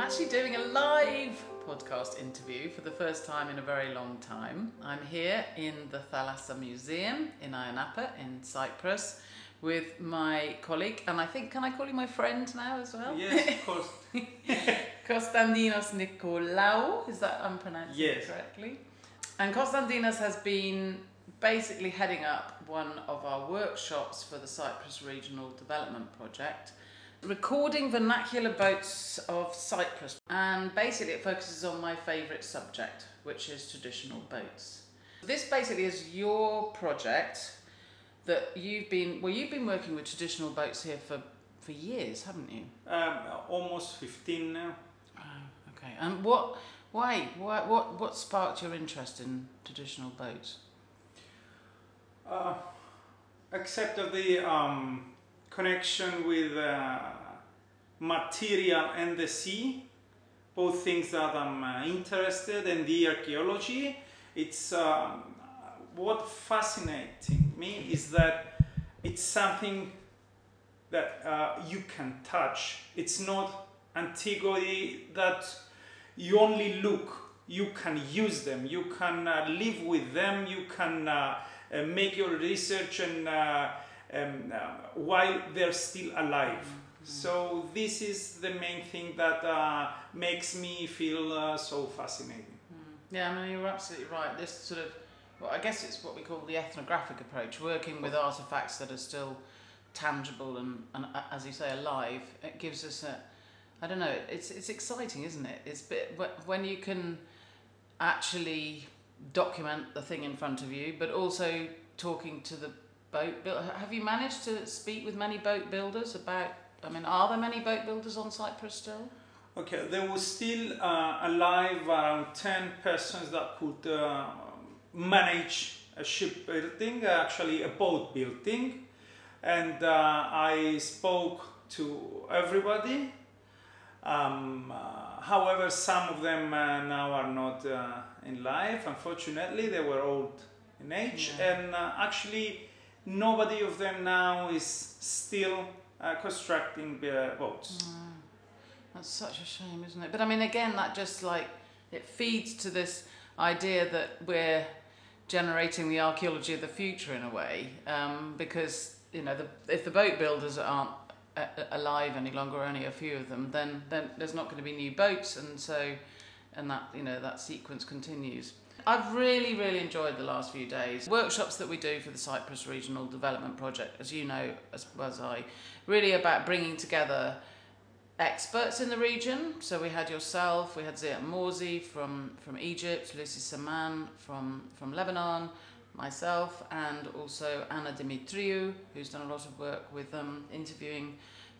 actually doing a live podcast interview for the first time in a very long time. I'm here in the Thalassa Museum in Ayia Napa in Cyprus with my colleague, and I think, can I call you my friend now as well? Yes, of course. Konstantinos Nicolaou, is that I'm pronouncing it correctly? And Konstantinos has been basically heading up one of our workshops for the Cyprus Regional Development Project, recording vernacular boats of Cyprus, and basically it focuses on my favourite subject, which is traditional boats. This basically is your project that you've been working with traditional boats here for years, haven't you? Almost 15 now. Oh, okay. And what sparked your interest in traditional boats? Except of the connection with material and the sea, both things that I'm interested in, the archaeology. It's what fascinates me is that it's something that you can touch. It's not antiquity that you only look. You can use them. You can live with them. You can make your research and while they're still alive. Mm-hmm. So this is the main thing that makes me feel so fascinating. Yeah, I mean, you're absolutely right. This sort of, well, I guess it's what we call the ethnographic approach, working with artefacts that are still tangible and as you say, alive. It gives us I don't know, it's exciting, isn't it? It's when you can actually document the thing in front of you, but also talking to the boat builder. Have you managed to speak with many boat builders about, I mean, are there many boat builders on Cyprus still? Okay, there was still alive around 10 persons that could manage a ship building, actually a boat building. And I spoke to everybody. However, some of them now are not in life. Unfortunately, they were old in age, and actually nobody of them now is still constructing boats. That's such a shame, isn't it? But I mean, again, that just like, it feeds to this idea that we're generating the archaeology of the future in a way, because, you know, if the boat builders aren't alive any longer, only a few of them, then there's not going to be new boats, and that, you know, that sequence continues. I've really enjoyed the last few days. Workshops that we do for the Cyprus Regional Development Project, as you know, as well as I, really about bringing together experts in the region. So we had yourself, we had Ziad Morzi from Egypt, Lucy Saman from Lebanon, myself, and also Anna Dimitriou, who's done a lot of work with interviewing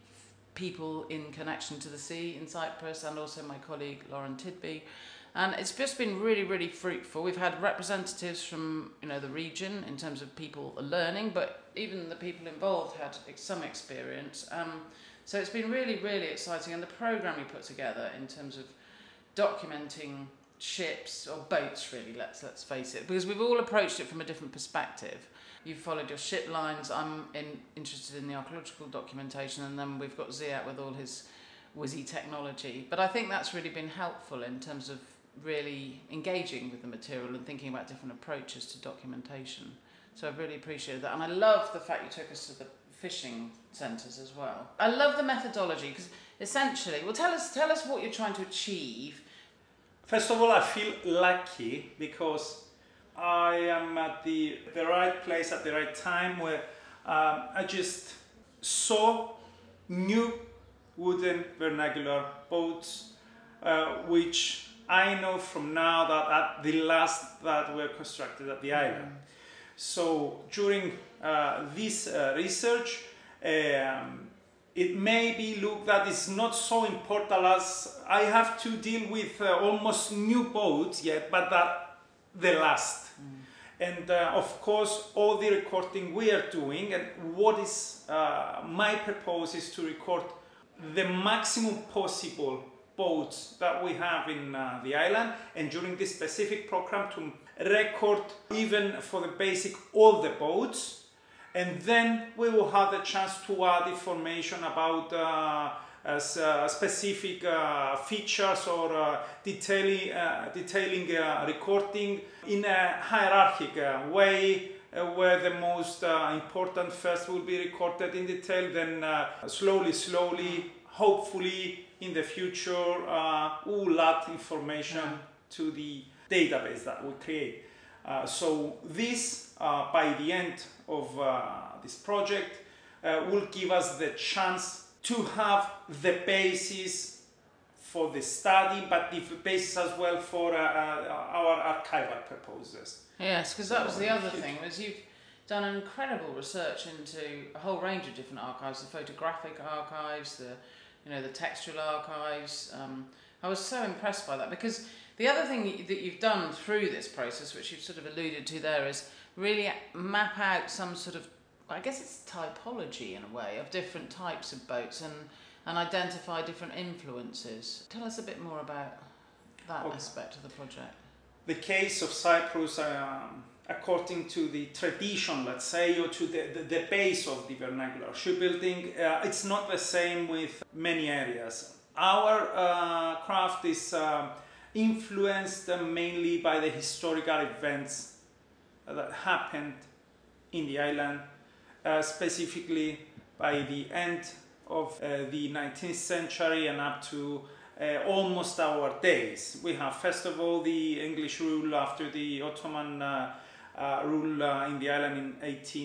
people in connection to the sea in Cyprus, and also my colleague Lauren Tidby. And it's just been really fruitful. We've had representatives from, you know, the region in terms of people learning, but even the people involved had some experience. So it's been really exciting, and the programme we put together in terms of documenting ships or boats, really, let's face it, because we've all approached it from a different perspective. You've followed your ship lines, I'm interested in the archaeological documentation, and then we've got Ziad with all his whizzy technology. But I think that's really been helpful in terms of really engaging with the material and thinking about different approaches to documentation. So I've really appreciated that, and I love the fact you took us to the fishing centres as well. I love the methodology, because essentially, well, tell us what you're trying to achieve. First of all, I feel lucky because I am at the right place at the right time, where I just saw new wooden vernacular boats, which I know from now that at the last that were constructed at the island. So during this research, it may be looked that it's not so important as I have to deal with almost new boats yet, but that the last. And of course, all the recording we are doing, and what is my purpose is to record the maximum possible boats that we have in the island, and during this specific program to record even for the basic all the boats, and then we will have the chance to add information about specific features or detailing recording in a hierarchical way, where the most important first will be recorded in detail, then slowly, hopefully in the future, we'll add information to the database that we create. So this, by the end of this project, will give us the chance to have the basis for the study, but the basis as well for our archival purposes. Yes, because that was the other thing, was you've done incredible research into a whole range of different archives, the photographic archives, the textual archives. I was so impressed by that, because the other thing that you've done through this process, which you've sort of alluded to there, is really map out some sort of, I guess it's typology in a way, of different types of boats and identify different influences. Tell us a bit more about that aspect of the project. The case of Cyprus, according to the tradition, let's say, or to the base of the vernacular shipbuilding, it's not the same with many areas. Our craft is influenced mainly by the historical events that happened in the island, specifically by the end of the 19th century and up to almost our days. We have, first of all, the English rule after the Ottoman rule in the island in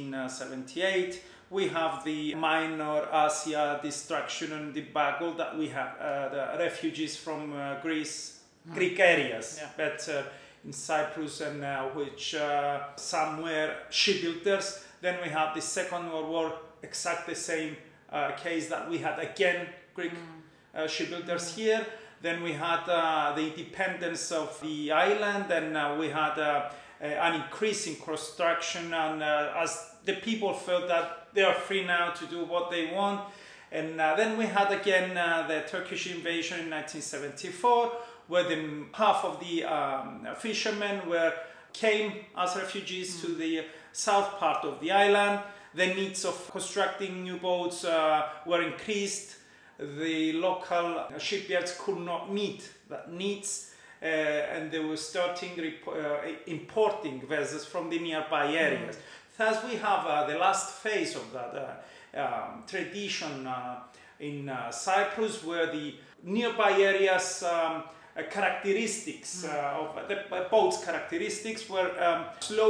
1878. We have the Minor Asia destruction and debacle that we have, the refugees from Greek areas, better in Cyprus, and which some were shipbuilders. Then we have the Second World War, exactly the same case that we had again Greek shipbuilders here. Then we had the independence of the island, and we had an increase in construction, and as the people felt that they are free now to do what they want. And then we had again the Turkish invasion in 1974, where half of the fishermen came as refugees to the south part of the island. The needs of constructing new boats were increased. The local shipyards could not meet that needs, and they were starting importing vessels from the nearby areas. Thus we have the last phase of that tradition in Cyprus, where the nearby areas characteristics of the boat's characteristics were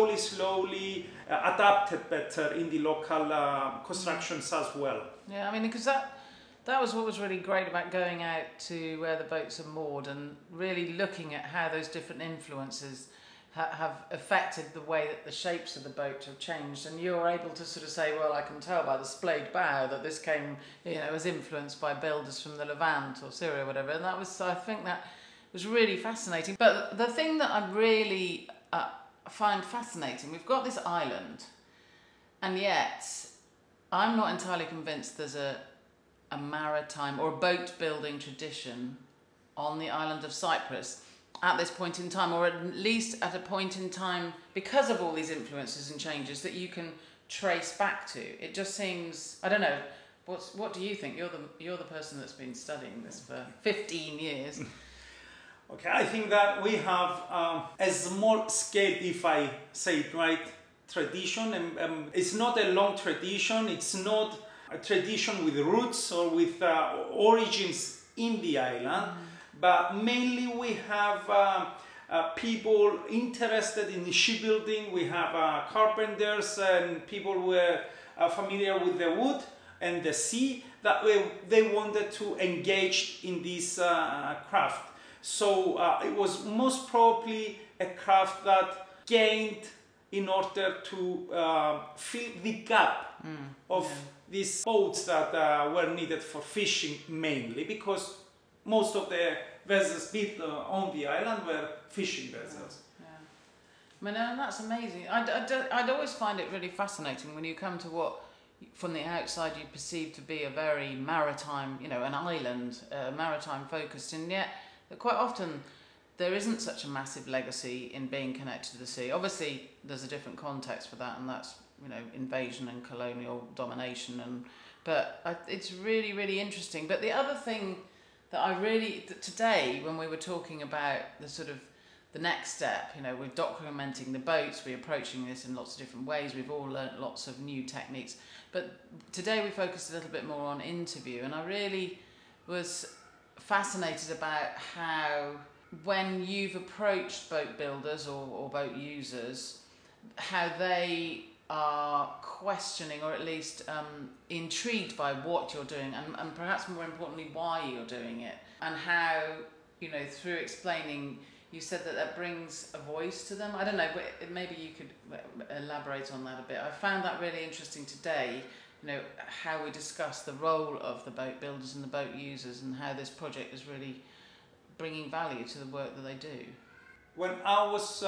slowly adapted better in the local constructions as well. Yeah, I mean, because that was what was really great about going out to where the boats are moored and really looking at how those different influences have affected the way that the shapes of the boat have changed. And you're able to sort of say, well, I can tell by the splayed bow that this came, was influenced by builders from the Levant or Syria or whatever. And I think that was really fascinating. But the thing that I really find fascinating, we've got this island, and yet I'm not entirely convinced there's a maritime or a boat building tradition on the island of Cyprus at this point in time, or at least at a point in time, because of all these influences and changes that you can trace back to. It just seems, I don't know, what do you think? You're the person that's been studying this for 15 years. Okay, I think that we have a small scale, if I say it right, tradition. It's not a long tradition. It's not a tradition with roots or with origins in the island, but mainly we have people interested in shipbuilding. We have carpenters and people who are familiar with the wood and the sea, that they wanted to engage in this craft. So it was most probably a craft that gained in order to fill the gap of these boats that were needed for fishing mainly, because most of the vessels built on the island were fishing vessels. Yeah. I mean, and that's amazing. I'd always find it really fascinating when you come to what from the outside you perceive to be a very maritime, an island, maritime focused, and yet quite often there isn't such a massive legacy in being connected to the sea. Obviously, there's a different context for that, and that's invasion and colonial domination and But it's really, really interesting. But the other thing that today, when we were talking about the sort of the next step, you know, we're documenting the boats, we're approaching this in lots of different ways, we've all learnt lots of new techniques. But today we focused a little bit more on interview, and I really was fascinated about how, when you've approached boat builders or boat users, how they are questioning, or at least intrigued by what you're doing, and perhaps more importantly why you're doing it, and how, you know, through explaining, you said that brings a voice to them. I don't know, but maybe you could elaborate on that a bit. I found that really interesting today, you know, how we discuss the role of the boat builders and the boat users, and how this project is really bringing value to the work that they do. When I was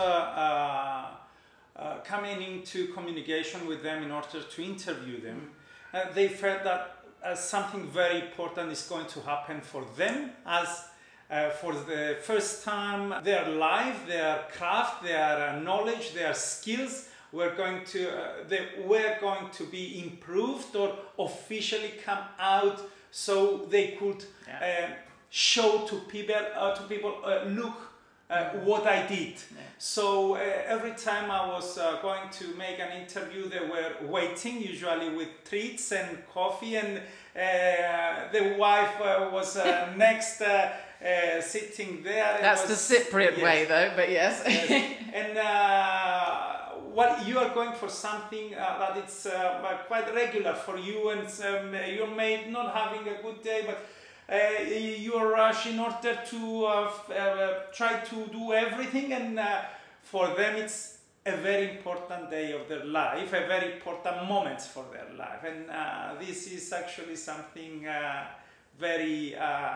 coming into communication with them in order to interview them, they felt that something very important is going to happen for them, as for the first time their life, their craft, their knowledge, their skills were going to be improved or officially come out, so they could show to people, look what I did. Yeah. So every time I was going to make an interview, they were waiting, usually with treats and coffee, and the wife was next sitting there. That's the Cypriot way, though, but yes. Yes. And well, you are going for something that it's quite regular for you, and your mate not having a good day, but you are rushing in order to try to do everything, and for them it's a very important day of their life, a very important moment for their life, and this is actually something very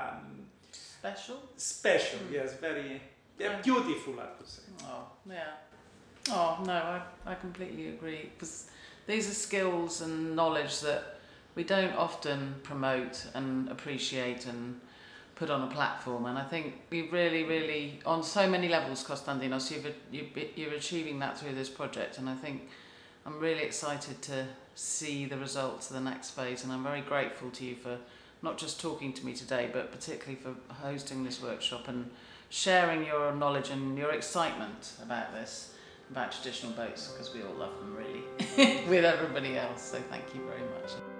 special, yes, very beautiful, I could say. Oh, yeah. Oh, no, I completely agree, because these are skills and knowledge that we don't often promote and appreciate and put on a platform, and I think we really, really, on so many levels, Konstantinos, you're achieving that through this project, and I think I'm really excited to see the results of the next phase, and I'm very grateful to you for not just talking to me today, but particularly for hosting this workshop and sharing your knowledge and your excitement about this, about traditional boats, because we all love them really, with everybody else, so thank you very much.